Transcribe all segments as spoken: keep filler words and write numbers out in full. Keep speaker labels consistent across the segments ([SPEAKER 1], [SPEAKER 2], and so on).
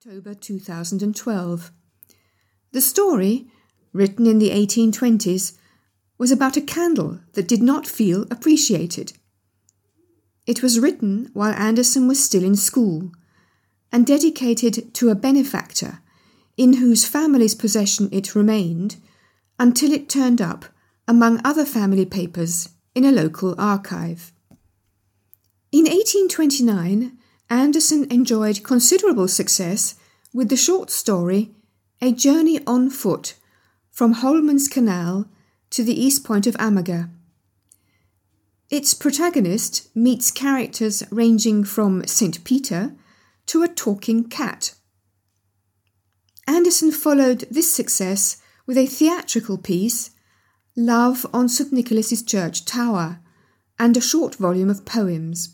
[SPEAKER 1] October two thousand twelve. The story, written in the eighteen twenties, was about a candle that did not feel appreciated. It was written while Andersen was still in school and dedicated to a benefactor in whose family's possession it remained until it turned up among other family papers in a local archive. In eighteen twenty-nine, Andersen enjoyed considerable success with the short story A Journey on Foot from Holman's Canal to the east point of Amager. Its protagonist meets characters ranging from Saint Peter to a talking cat. Andersen followed this success with a theatrical piece, Love on Saint Nicholas's Church Tower, and a short volume of poems.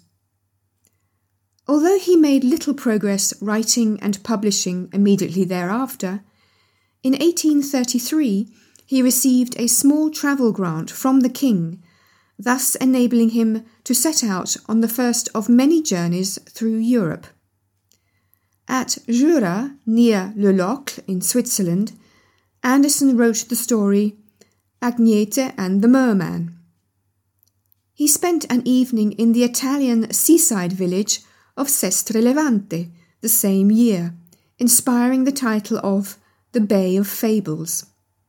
[SPEAKER 1] Although he made little progress writing and publishing immediately thereafter, in eighteen thirty-three he received a small travel grant from the king, thus enabling him to set out on the first of many journeys through Europe. At Jura, near Le Locle in Switzerland, Andersen wrote the story Agnete and the Merman. He spent an evening in the Italian seaside village of Sestre Levante the same year, inspiring the title of The Bay of Fables.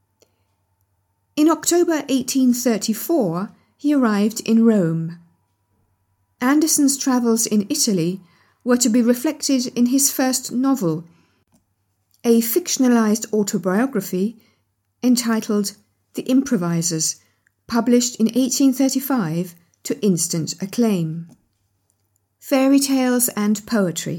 [SPEAKER 1] In October eighteen thirty-four, he arrived in Rome. Andersen's travels in Italy were to be reflected in his first novel, a fictionalized autobiography entitled The Improvisers, published in eighteen thirty-five to instant acclaim. Fairy tales and poetry.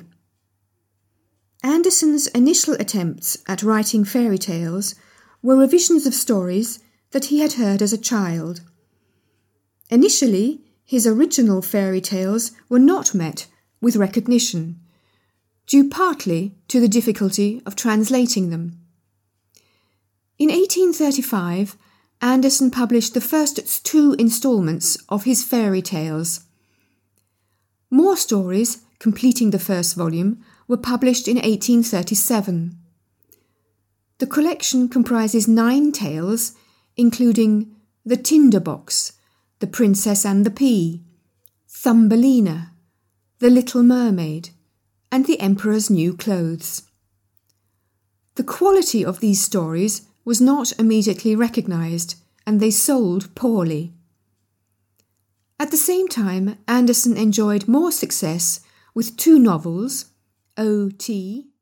[SPEAKER 1] Andersen's initial attempts at writing fairy tales were revisions of stories that he had heard as a child. Initially, his original fairy tales were not met with recognition, due partly to the difficulty of translating them. In eighteen thirty-five, Andersen published the first two installments of his fairy tales. More stories, completing the first volume, were published in eighteen thirty-seven. The collection comprises nine tales, including The Tinderbox, The Princess and the Pea, Thumbelina, The Little Mermaid, and The Emperor's New Clothes. The quality of these stories was not immediately recognised, and they sold poorly. At the same time, Andersen enjoyed more success with two novels, O T